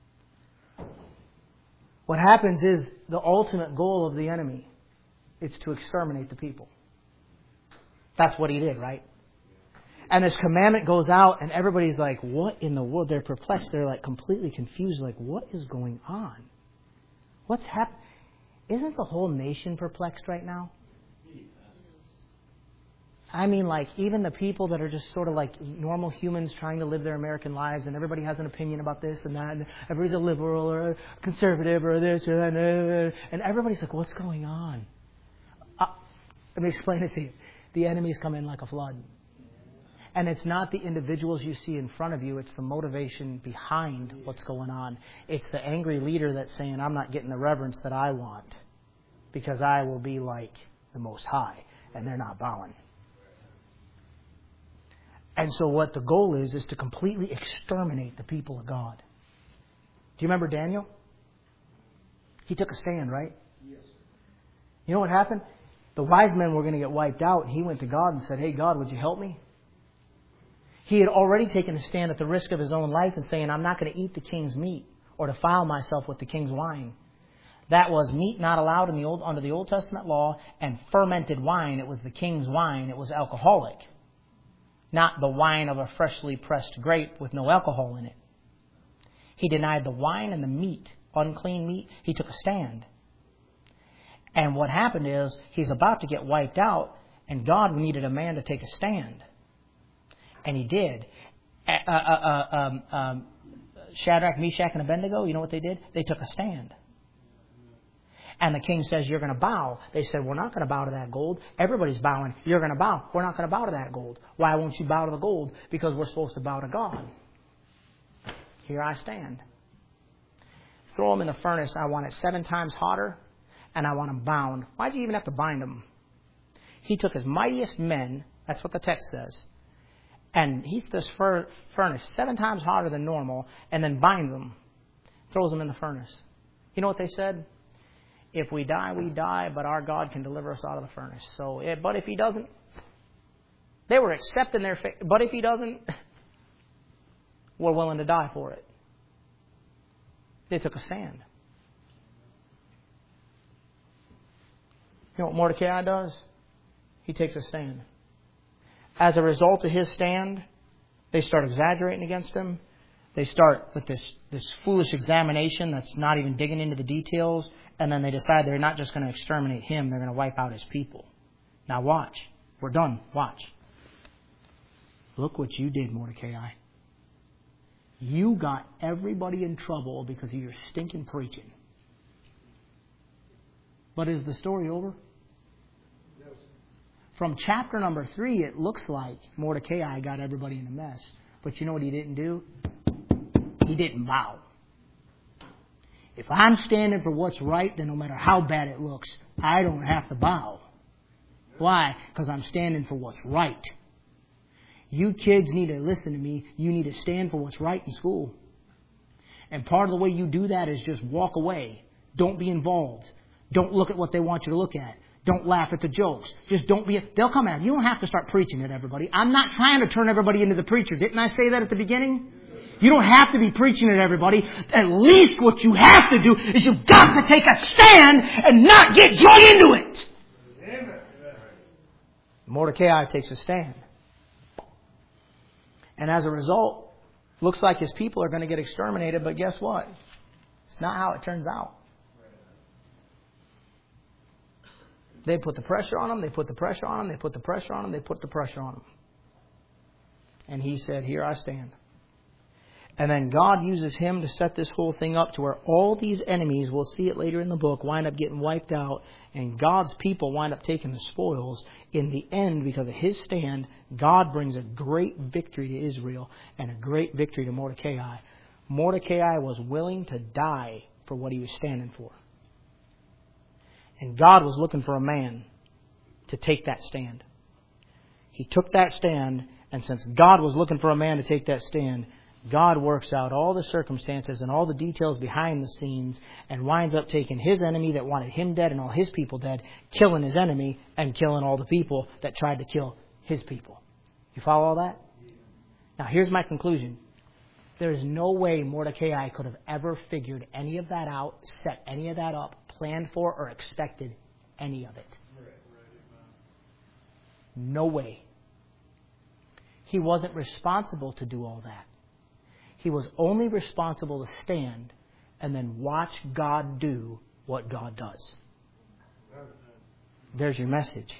What happens is the ultimate goal of the enemy is to exterminate the people. That's what he did, right? And this commandment goes out, and everybody's like, what in the world? They're perplexed. They're like completely confused. Like, what is going on? What's happening? Isn't the whole nation perplexed right now? I mean, like, even the people that are just sort of like normal humans trying to live their American lives, and everybody has an opinion about this and that, and everybody's a liberal or a conservative or this or that, and everybody's like, what's going on? Uh, let me explain it to you. The enemies come in like a flood. And it's not the individuals you see in front of you, it's the motivation behind what's going on. It's the angry leader that's saying, I'm not getting the reverence that I want because I will be like the Most High, and they're not bowing. And so what the goal is, is to completely exterminate the people of God. Do you remember Daniel? He took a stand, right? Yes. You know what happened? The wise men were going to get wiped out, and he went to God and said, hey, God, would you help me? He had already taken a stand at the risk of his own life and saying, I'm not going to eat the king's meat or defile myself with the king's wine. That was meat not allowed in the old, under the Old Testament law, and fermented wine. It was the king's wine. It was alcoholic. Not the wine of a freshly pressed grape with no alcohol in it. He denied the wine and the meat, unclean meat. He took a stand. And what happened is, he's about to get wiped out, and God needed a man to take a stand. And he did. Uh, uh, uh, um, um, Shadrach, Meshach, and Abednego, you know what they did? They took a stand. And the king says, you're going to bow. They said, we're not going to bow to that gold. Everybody's bowing. You're going to bow. We're not going to bow to that gold. Why won't you bow to the gold? Because we're supposed to bow to God. Here I stand. Throw them in the furnace. I want it seven times hotter, and I want them bound. Why do you even have to bind them? He took his mightiest men. That's what the text says. And heats this furnace seven times hotter than normal, and then binds them. Throws them in the furnace. You know what they said? If we die, we die, but our God can deliver us out of the furnace. So, but if He doesn't, they were accepting their fate. But if He doesn't, we're willing to die for it. They took a stand. You know what Mordecai does? He takes a stand. As a result of his stand, they start exaggerating against him. They start with this, this foolish examination that's not even digging into the details. And then they decide they're not just going to exterminate him, they're going to wipe out his people. Now watch. We're done. Watch. Look what you did, Mordecai. You got everybody in trouble because of your stinking preaching. But is the story over? From chapter number three, it looks like Mordecai got everybody in a mess. But you know what he didn't do? He didn't bow. If I'm standing for what's right, then no matter how bad it looks, I don't have to bow. Why? Because I'm standing for what's right. You kids need to listen to me. You need to stand for what's right in school. And part of the way you do that is just walk away. Don't be involved. Don't look at what they want you to look at. Don't laugh at the jokes. Just don't be... They'll come at you. You don't have to start preaching at everybody. I'm not trying to turn everybody into the preacher. Didn't I say that at the beginning? You don't have to be preaching at everybody. At least what you have to do is you've got to take a stand and not get drawn into it. Amen. Mordecai takes a stand. And as a result, looks like his people are going to get exterminated, but guess what? It's not how it turns out. They put the pressure on him, they put the pressure on him, they put the pressure on him, they put the pressure on him. And he said, here I stand. And then God uses him to set this whole thing up to where all these enemies, we'll see it later in the book, wind up getting wiped out. And God's people wind up taking the spoils. In the end, because of his stand, God brings a great victory to Israel and a great victory to Mordecai. Mordecai was willing to die for what he was standing for. And God was looking for a man to take that stand. He took that stand, and since God was looking for a man to take that stand, God works out all the circumstances and all the details behind the scenes and winds up taking His enemy that wanted Him dead and all His people dead, killing His enemy and killing all the people that tried to kill His people. You follow all that? Now here's my conclusion. There is no way Mordecai could have ever figured any of that out, set any of that up, planned for, or expected any of it. No way. He wasn't responsible to do all that. He was only responsible to stand and then watch God do what God does. There's your message.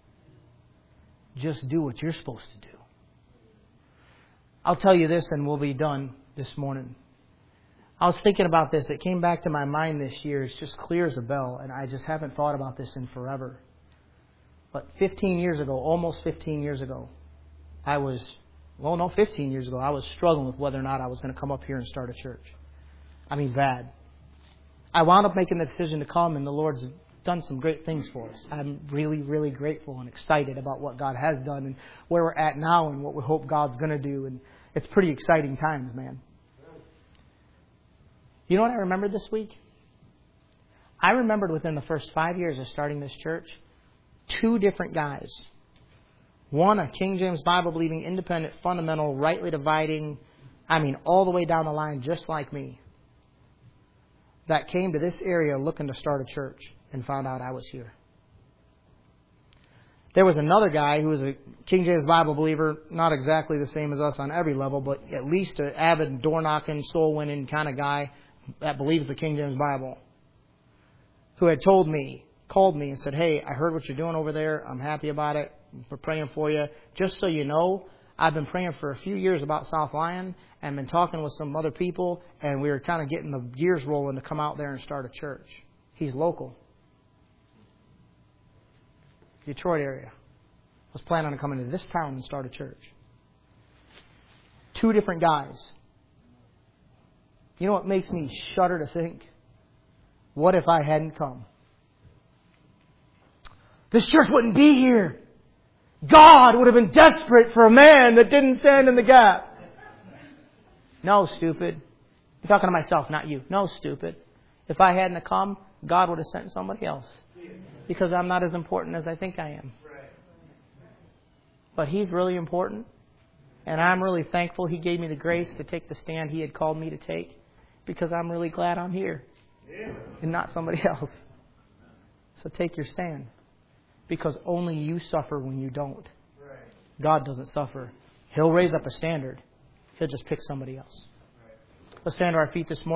Just do what you're supposed to do. I'll tell you this and we'll be done this morning. I was thinking about this. It came back to my mind this year. It's just clear as a bell, and I just haven't thought about this in forever. But fifteen years ago, almost fifteen years ago, I was, well, no, fifteen years ago, I was struggling with whether or not I was going to come up here and start a church. I mean, bad. I wound up making the decision to come, and the Lord's done some great things for us. I'm really, really grateful and excited about what God has done and where we're at now and what we hope God's going to do. And it's pretty exciting times, man. You know what I remembered this week? I remembered within the first five years of starting this church, two different guys. One, a King James Bible-believing, independent, fundamental, rightly dividing, I mean, all the way down the line, just like me, that came to this area looking to start a church and found out I was here. There was another guy who was a King James Bible believer, not exactly the same as us on every level, but at least an avid door-knocking, soul-winning kind of guy that believes the King James Bible, who had told me, called me and said, hey, I heard what you're doing over there. I'm happy about it. We're praying for you. Just so you know, I've been praying for a few years about South Lyon and been talking with some other people, and we were kind of getting the gears rolling to come out there and start a church. He's local. Detroit area. Was planning on coming to this town and start a church. Two different guys. You know what makes me shudder to think? What if I hadn't come? This church wouldn't be here. God would have been desperate for a man that didn't stand in the gap. No, stupid. I'm talking to myself, not you. No, stupid. If I hadn't come, God would have sent somebody else. Because I'm not as important as I think I am. But He's really important. And I'm really thankful He gave me the grace to take the stand He had called me to take. Because I'm really glad I'm here. And not somebody else. So take your stand. Because only you suffer when you don't. God doesn't suffer. He'll raise up a standard. He'll just pick somebody else. Let's stand to our feet this morning.